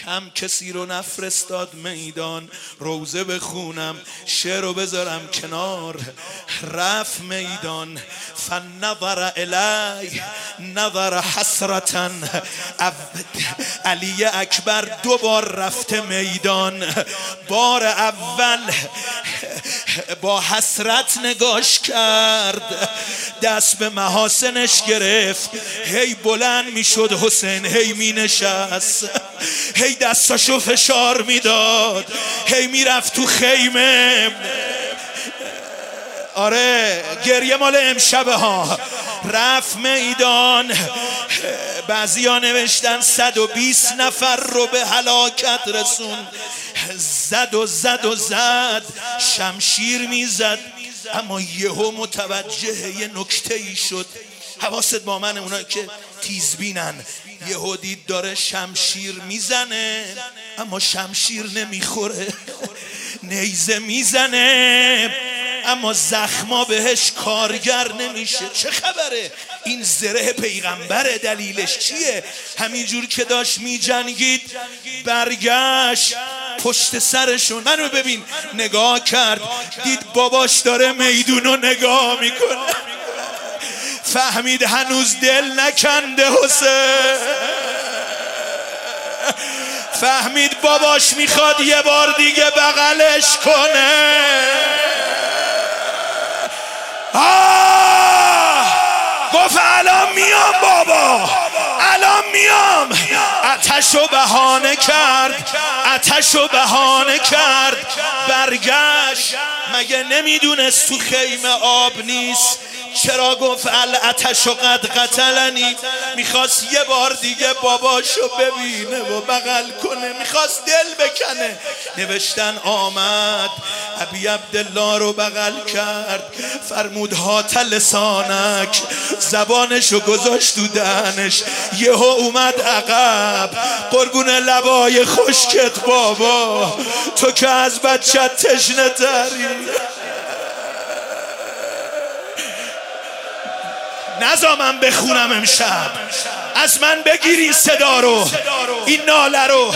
کم کسی رو نفرستاد میدان، روزه بخونم شعر رو بذارم کنار. رفت میدان فنظر الی نظر حسرتا. علی اکبر 2 بار رفته میدان. بار اول با حسرت نگاش کرد، دست به محاسنش گرفت، هی بلند میشد حسین، هی می نشست، هی دستاشو فشار میداد، هی میرفت تو خیمه. آره گریه مال امشبه ها. رفت میدان. بعضی ها نوشتن 120 نفر رو به هلاکت رسوند. زد شمشیر میزد، اما یهو متوجه یه نکته ای شد. حواست با من، اونا که تیزبینن، یهو دید داره شمشیر میزنه اما شمشیر نمیخوره. نیزه میزنه اما زخما بهش کارگر نمیشه. چه خبره؟ این زره پیغمبره. دلیلش چیه؟ همینجور که داشت میجنگید برگشت پشت سرشون. منو ببین، نگاه کرد، دید باباش داره میدونو نگاه میکنه. فهمید هنوز دل نکنده حسین. فهمید باباش میخواد یه بار دیگه بغلش کنه. گفت الان میام بابا، الان میام. آتشو بهانه کرد، برگشت. مگه نمیدونست تو خیمه آب نیست؟ چرا گفت الآتش قد قتلنی؟ میخواست یه بار دیگه باباشو ببینه و بغل کنه، میخواست دل بکنه. نوشتن آمد ابی عبدالله رو بغل کرد، فرمود هات لسانک، زبانشو گذاشت تو دهنش. یهو اومد عقب، قربون لبای خشکت بابا، تو که از بچت تشنه تری. نذار بخونم امشب، از من بگیری صدا رو، این ناله رو.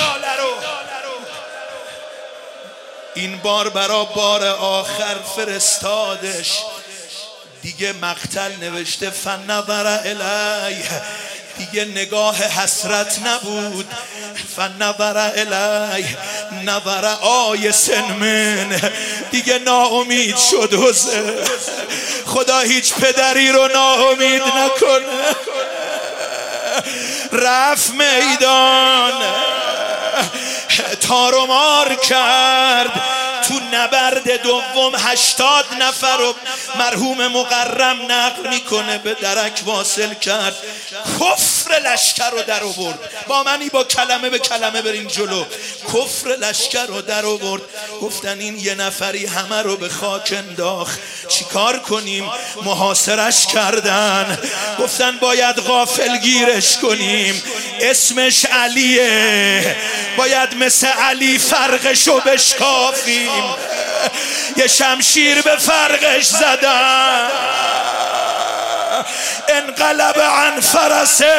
این بار برا بار آخر فرستادش. دیگه مقتل نوشته فنظر الی، دیگه نگاه حسرت نبود. فنظر الی نظر آیس من، دیگه ناامید شد حسین. خدا هیچ پدری رو ناامید نکنه. رفت میدان، تار و مار کرد. تو نبرد دوم 80 نفر رو مرحوم مقرم نقل میکنه به درک واصل کرد. کفر لشکر رو در آورد. با منی با کلمه به کلمه بریم جلو. کفر لشکر رو در آورد. گفتن این یه نفری همه رو به خاک انداخت، چیکار کنیم؟ محاصرش کردن. گفتن باید غافلگیرش کنیم، اسمش علیه، باید مثل علی فرقشو بشکافیم. یه شمشیر به فرقش زدن، انقلب عن فرسه،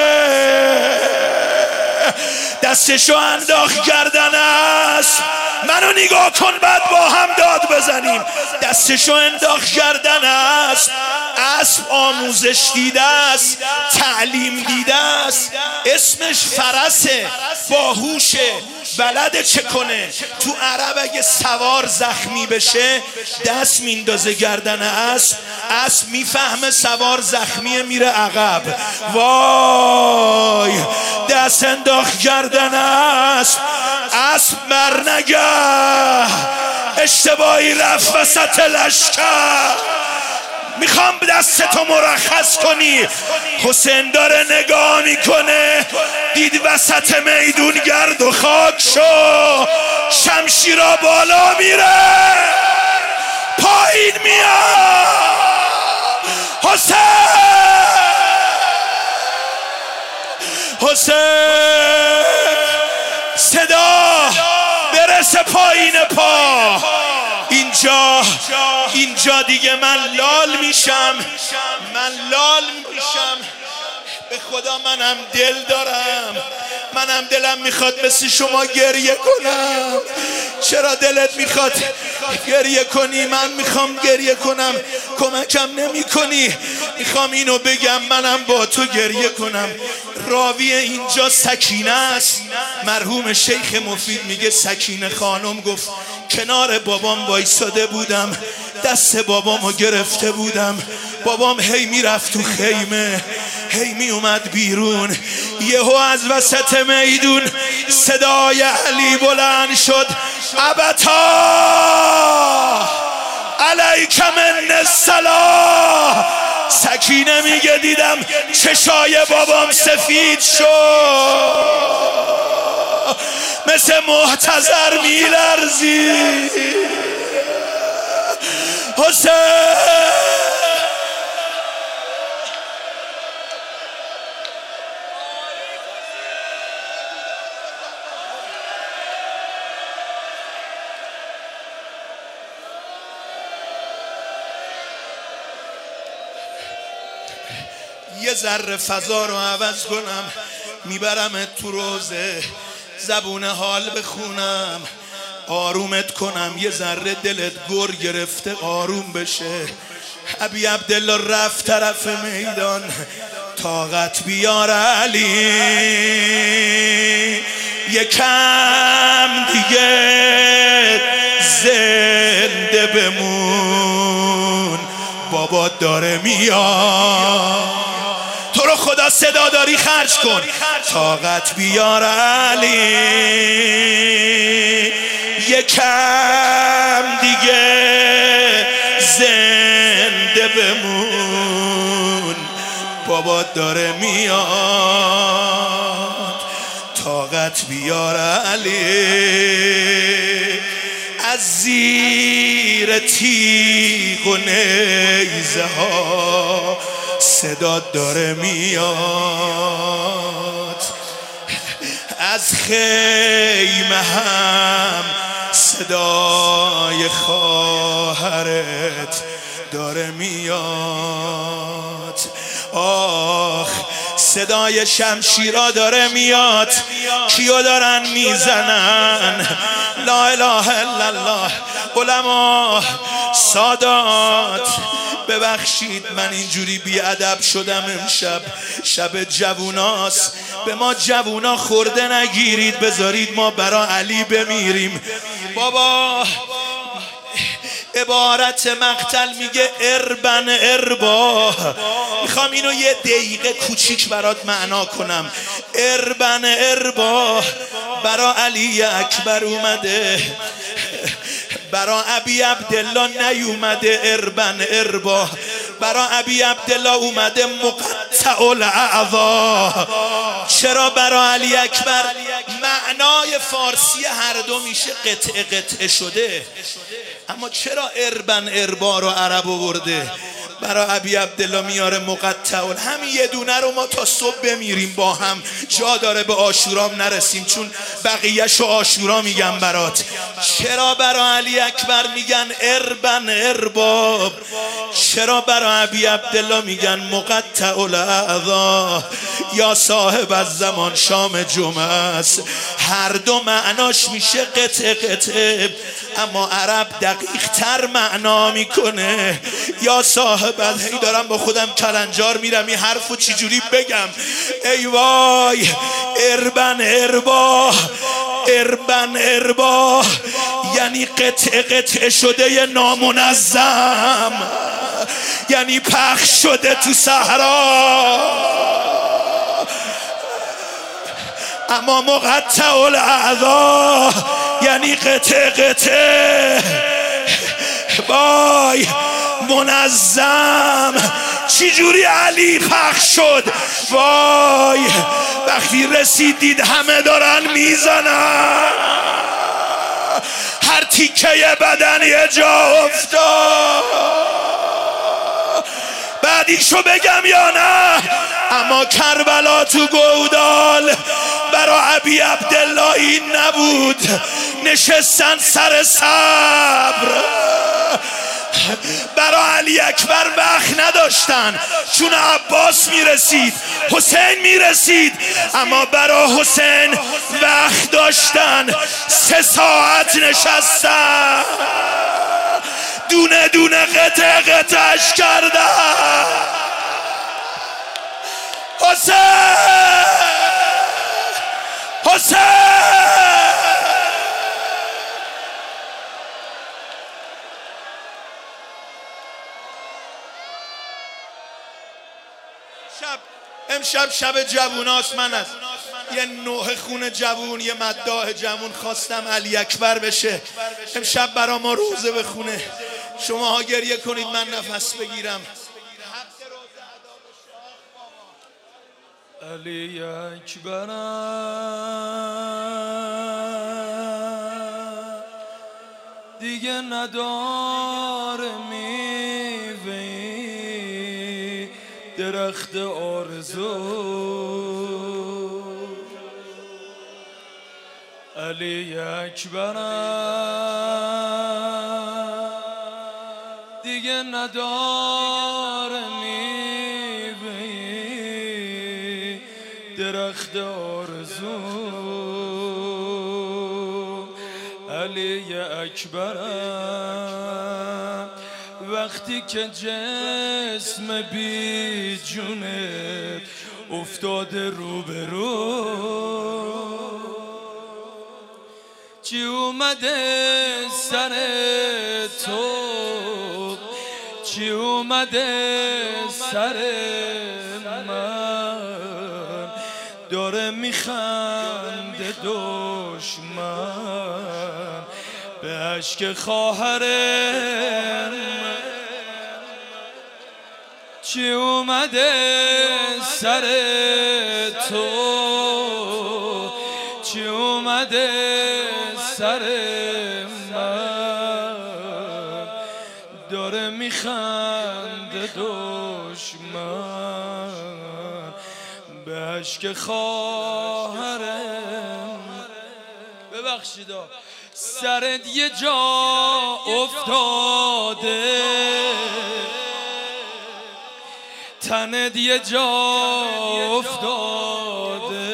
دستشو انداخت گردن اسب. منو نگاه کن بعد با هم داد بزنیم. دستشو انداخت گردن اسب. اسب آموزش دیده است، تعلیم دیده است، اسمش فرسه، باهوشه، بلده چه کنه. تو عرب اگه سوار زخمی بشه دست میندازه گردن اسب، اسب میفهمه سوار زخمیه میره عقب. وای، دست انداخت گردن اسب. اسب برنگه، اشتباهی رفت وسط لشکر. میخوام دستتو مرخص کنی. حسین داره نگاه میکنه، دید وسط میدون گرد و خاک شو. شمشیرا بالا میره، پایین میاد. حسین صدا برسه پایین پا. اینجا دیگه من لال میشم. به خدا منم دل دارم، منم دلم میخواد مثل شما گریه کنم. چرا دلت میخواد گریه کنی؟ من میخوام گریه کنم، کمکم نمی کنی. میخوام اینو بگم منم با تو گریه کنم. راوی اینجا سکینه است. مرحوم شیخ مفید میگه سکینه خانم گفت کنار بابام وایساده بودم، دست بابامو گرفته بودم، بابام هی میرفت تو خیمه، هی می اومد بیرون. یهو از وسط میدون صدای علی بلند شد، ابتا علیک من الصلاة. سکینه میگه دیدم چشای بابام سفید شد، مثل محتضر میلرزی. حسین یه ذره فضا رو عوض کنم، میبرمت تو روزه، زبون حال بخونم، آرومت کنم، یه ذره دلت گر گرفته آروم بشه. ابی عبدالله رفت طرف میدان، طاقت بیار علی، یکم دیگه زنده بمون، بابا داره میاد. تو رو خدا صدا داری خرج کن. طاقت بیار علی، یکم دیگه زنده بمون، بابا داره میاد. طاقت بیار علی، از زیر تیغ و نیزه ها صدا داره میاد، از خیمه هم صدای خواهرت داره میاد. آخ صدای شمشیرا داره میاد. کیو دارن میزنن؟ لا اله الا الله. علما، سادات، ببخشید من اینجوری بیادب شدم امشب. شب جووناست، به ما جوونا خورده نگیرید، بذارید ما برا علی بمیریم. بابا عبارت مقتل میگه اربن اربا. میخوام اینو یه دقیقه کوچیک برات معنا کنم. اربن اربا برا علی اکبر اومده، برا ابی عبدالله نیومده اربن اربا. برا ابی عبدالله اومده مقطع الاعضا. چرا برا علی اکبر؟ معنای فارسی هر دو میشه قطعه قطعه شده، اما چرا اربن اربا رو عرب آورده؟ برا ابی عبدالله میاره مقطع. همین یه دونه رو ما تا صبح بمیریم با هم، جا داره به عاشورام نرسیم، چون بقیه‌شو عاشورا میگم برات. چرا برا علی اکبر میگن اربن ارباب؟ چرا برا ابی عبدالله میگن مقطع الاعضا؟ یا صاحب از زمان شام جمعه است. هر دو معناش میشه قطعه قطعه، اما عرب دقیق تر معنا میکنه. یا صاحب از، هی دارم با خودم کلنجار میرم این حرفو چجوری بگم. ای وای، اربن اربا، اربن اربا یعنی قطعه قطعه شده ی نامنظم، یعنی پخش شده تو صحرا. اما مقطع الاعضا یعنی قطعه قطعه. وای منظم، چی جوری علی پخش شد؟ وای وقتی رسیدید همه دارن میزنن، هر تیکه بدن یه جا افتاد. بعدیشو بگم یا نه؟ اما کربلا تو گودال برا ابی عبدالله این نبود. نشستن سر صبر، برا علی اکبر وقت نداشتن، چون عباس میرسید حسین میرسید، اما برا حسین وقت داشتن. 3 ساعت نشستن، دونه دونه قطع قطعش کردن. حسین حسین امشب شب جووناست. من از یه نوح خون جوون، یه مداح جوون خواستم علی اکبر بشه. امشب برا ما روزه بخونه، شماها گریه کنید، من نفس بگیرم. علی اکبر دیگه نداره میوه‌ای درخت آرزو. علی اکبر دیگه نداره میوه‌ای درخت آرزو. علی اکبر وقتی که جسم بی جونت افتاده روبرو، چی اومده سر تو، چی اومده سر من، داره میخنده دشمن به اشک خواهرم. چی اومده سر تو، چی اومده سر من، داره میخنده دشمن به اشک خواهرم. ببخشید سرت یه جا افتاده، تنت یه جا افتاده،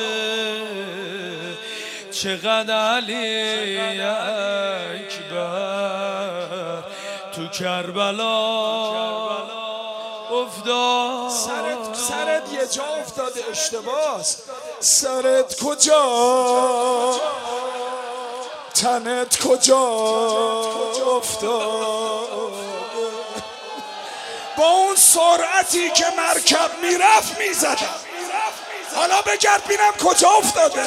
چقدر علی اکبر تو کربلا افتاد. سرت یه جا افتاده، اشتباهست. سرت کجا، تنت کجا افتاد؟ با اون سرعتی که مرکب میرفت میزدم. حالا بگرد بینم کجا افتاده.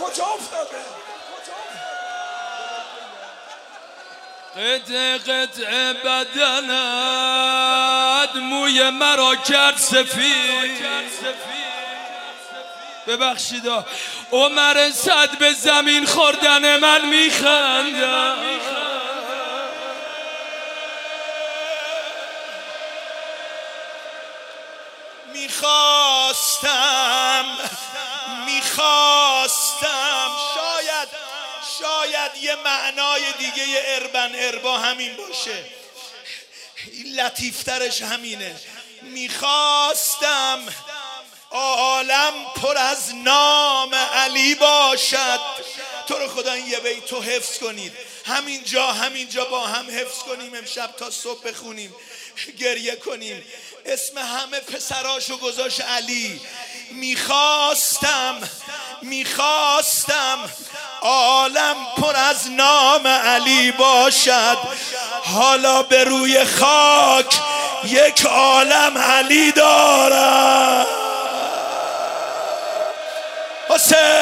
قطع قطع بدنت موی مرا کرد سفید. ببخشید عمر صد به زمین خوردن من میخندم. میخواستم شاید یه معنای دیگه یه اربن اربا همین باشه، لطیفترش همینه. میخواستم عالم پر از نام علی باشد. تو رو خدا این یه بیت تو حفظ کنید، همینجا با هم حفظ کنیم، امشب تا صبح بخونیم، گریه کنیم. اسم همه پسراشو گذاشت علی. میخواستم عالم پر از نام علی باشد، حالا به روی خاک یک عالم علی دارم. حسین